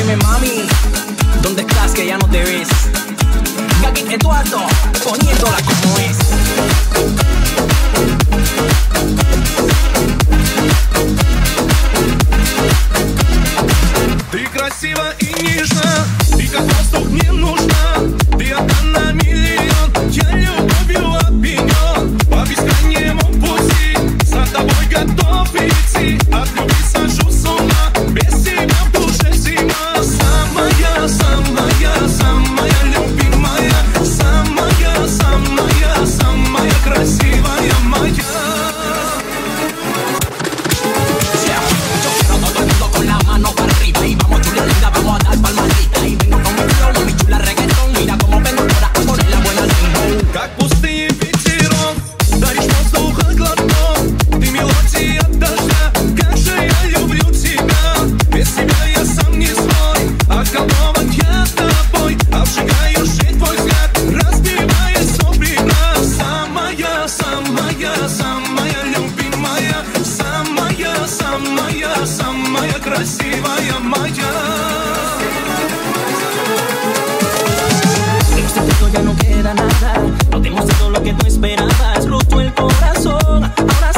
Dime mami, ¿dónde estás que ya no te ves? Gaki Eduardo, poniéndola como es. Ты красива и нежна, ты как воздух мне нужна. Ты одна на миллион, я любовью опьянен. По бескрайнему пути за тобой готов идти. От любви схожу с ума, без тебя в душе зима. Самая, самая, самая любимая, самая, самая, самая красивая моя. Как пустые ветерок, даришь воздуха глоток. Ты мелодия дождя, как же я люблю тебя. Без тебя я сам не свой, околдован я тобой. Обжигаю жить твой взгляд, разбивая снопы нас. Самая, самая, самая любимая, самая, самая, самая красивая моя. Ya no queda nada, no te hemos dado lo que tú esperabas. Roto el corazón, ahora